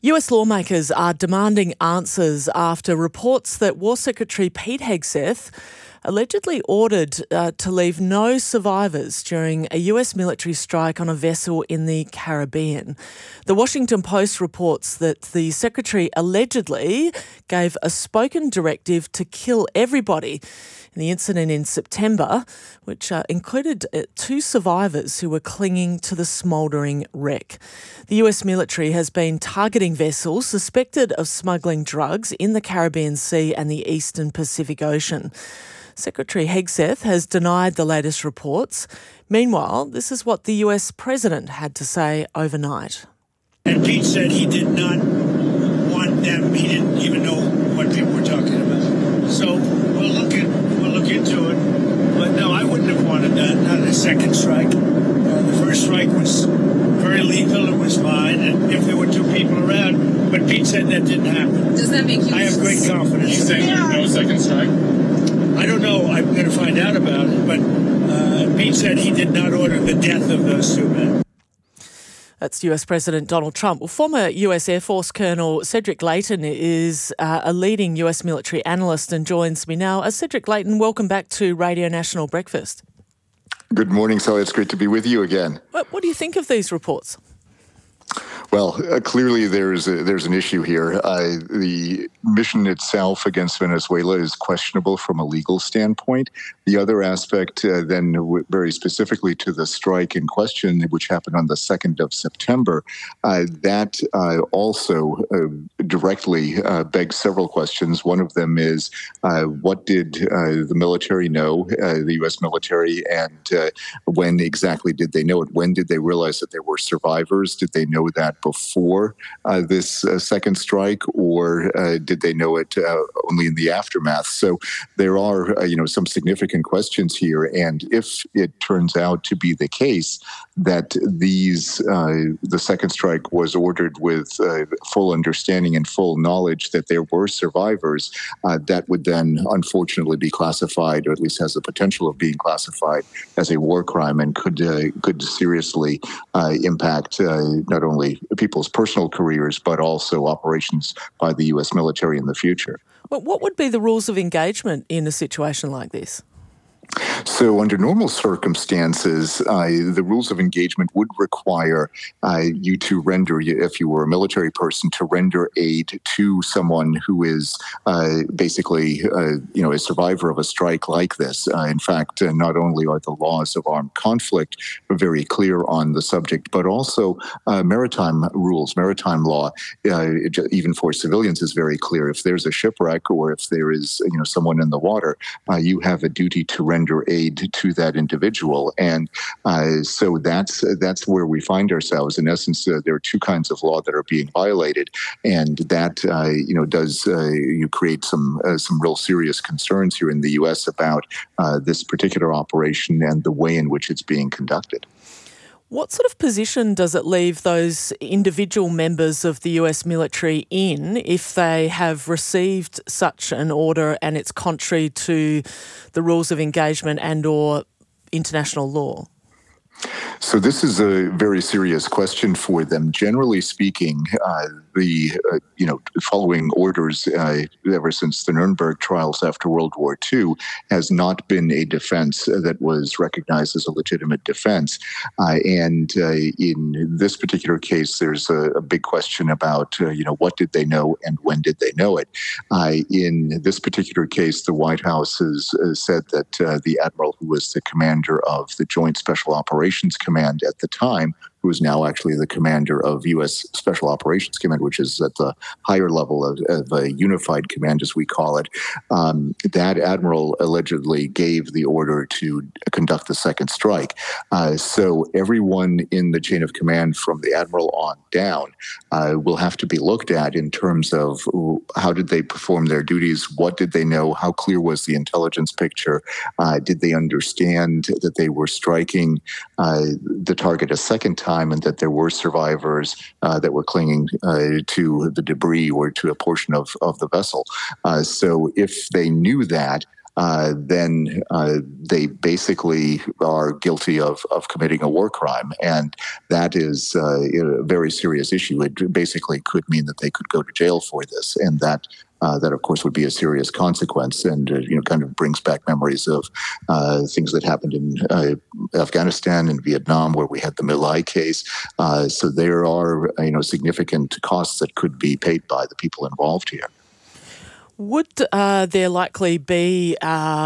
US lawmakers are demanding answers after reports that War Secretary Pete Hegseth allegedly ordered to leave no survivors during a US military strike on a vessel in the Caribbean. The Washington Post reports that the Secretary allegedly gave a spoken directive to kill everybody in the incident in September, which included 2 survivors who were clinging to the smouldering wreck. The US military has been targeting vessels suspected of smuggling drugs in the Caribbean Sea and the Eastern Pacific Ocean. Secretary Hegseth has denied the latest reports. Meanwhile, this is what the US president had to say overnight. And Pete said he did not want them. He didn't even know what people were talking about. So we'll look into it. But no, I wouldn't have wanted that. Not a second strike. The first strike was very legal. It was fine. And if there were 2 people around, but Pete said that didn't happen. Does that make you? I have great confidence. You saying no second strike? I don't know. I'm going to find out about it. But Pete said he did not order the death of those 2 men. That's US President Donald Trump. Well, former US Air Force Colonel Cedric Leighton is a leading US military analyst and joins me now. Cedric Leighton, welcome back to Radio National Breakfast. Good morning, Sally. It's great to be with you again. What do you think of these reports? Well, clearly there's an issue here. The mission itself against Venezuela is questionable from a legal standpoint. The other aspect, then very specifically to the strike in question, which happened on the 2nd of September, that also directly begs several questions. One of them is, what did the military know, the U.S. military, and when exactly did they know it? When did they realize that there were survivors? Did they know that before this second strike, or did they know it only in the aftermath? So there are, some significant questions here. And if it turns out to be the case that the second strike was ordered with full understanding and full knowledge that there were survivors, that would then unfortunately be classified, or at least has the potential of being classified as a war crime, and could seriously impact not only people's personal careers, but also operations by the U.S. military in the future. But what would be the rules of engagement in a situation like this? So under normal circumstances, the rules of engagement would require you to render, if you were a military person, to render aid to someone who is basically, a survivor of a strike like this. In fact, not only are the laws of armed conflict very clear on the subject, but also maritime rules, maritime law, even for civilians, is very clear. If there's a shipwreck or if there is, someone in the water, you have a duty to render aid to that individual. And so that's where we find ourselves. In essence, there are 2 kinds of law that are being violated. And that, does create some real serious concerns here in the U.S. about this particular operation and the way in which it's being conducted. What sort of position does it leave those individual members of the US military in if they have received such an order and it's contrary to the rules of engagement and or international law? So this is a very serious question for them. Generally speaking, following orders ever since the Nuremberg trials after World War II has not been a defense that was recognized as a legitimate defense. And in this particular case, there's a big question about, what did they know and when did they know it? In this particular case, the White House has said that the admiral who was the commander of the Joint Special Operations Command at the time, who is now actually the commander of U.S. Special Operations Command, which is at the higher level of a unified command, as we call it. That admiral allegedly gave the order to conduct the second strike. So everyone in the chain of command from the admiral on down will have to be looked at in terms of how did they perform their duties, what did they know, how clear was the intelligence picture, did they understand that they were striking the target a second time, and that there were survivors that were clinging to the debris or to a portion of the vessel. So if they knew that, then they basically are guilty of committing a war crime. And that is a very serious issue. It basically could mean that they could go to jail for this. And that, of course, would be a serious consequence, and kind of brings back memories of things that happened in Afghanistan and Vietnam, where we had the My Lai case. So there are significant costs that could be paid by the people involved here. Would there likely be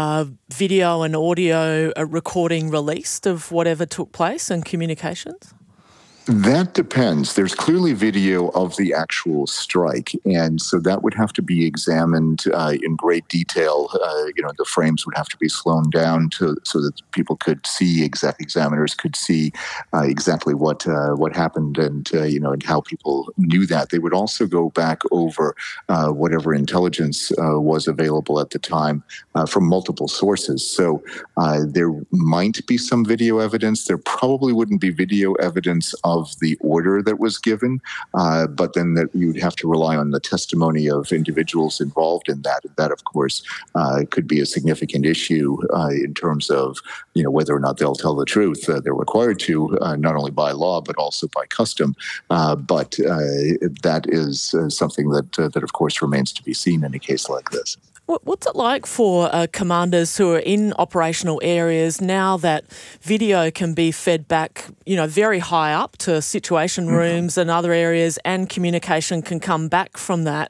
video and audio recording released of whatever took place and communications? That depends. There's clearly video of the actual strike, and so that would have to be examined in great detail. The frames would have to be slowed down so that people could see, examiners could see exactly what happened, and and how people knew that. They would also go back over whatever intelligence was available at the time from multiple sources. So there might be some video evidence. There probably wouldn't be video evidence of the order that was given, but then that you would have to rely on the testimony of individuals involved in that. And that, of course, could be a significant issue in terms of whether or not they'll tell the truth. They're required to, not only by law but also by custom. But that is something that, of course, remains to be seen in a case like this. What's it like for commanders who are in operational areas now that video can be fed back, very high up to situation rooms and other areas, and communication can come back from that?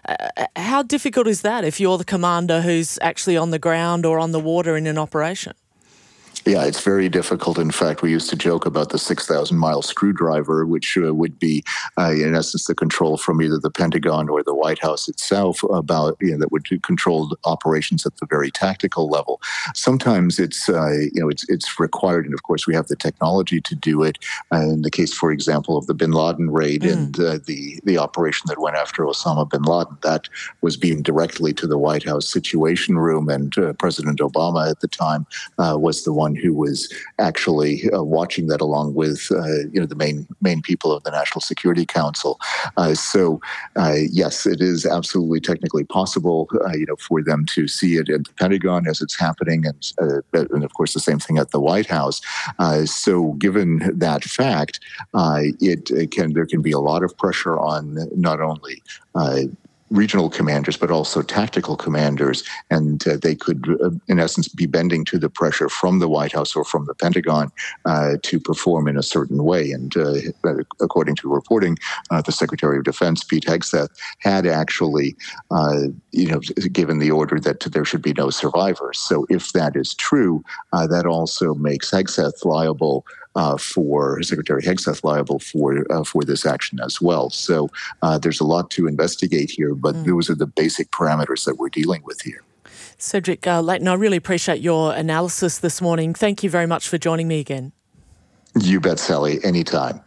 How difficult is that if you're the commander who's actually on the ground or on the water in an operation? Yeah, it's very difficult. In fact, we used to joke about the 6,000-mile screwdriver, which would be, in essence, the control from either the Pentagon or the White House itself about that would control operations at the very tactical level. Sometimes it's required, and of course we have the technology to do it. In the case, for example, of the Bin Laden raid and the operation that went after Osama bin Laden, that was beamed directly to the White House Situation Room, and President Obama at the time was the one who was actually watching that, along with the main people of the National Security Council. So yes, it is absolutely technically possible, for them to see it at the Pentagon as it's happening, and of course the same thing at the White House. So given that fact, there can be a lot of pressure on not only regional commanders, but also tactical commanders, and they could, in essence, be bending to the pressure from the White House or from the Pentagon to perform in a certain way. And according to reporting, the Secretary of Defense, Pete Hegseth, had actually, given the order that there should be no survivors. So if that is true, that also makes Hegseth liable. Secretary Hegseth liable for this action as well. So there's a lot to investigate here, but those are the basic parameters that we're dealing with here. Cedric Leighton, I really appreciate your analysis this morning. Thank you very much for joining me again. You bet, Sally. Anytime.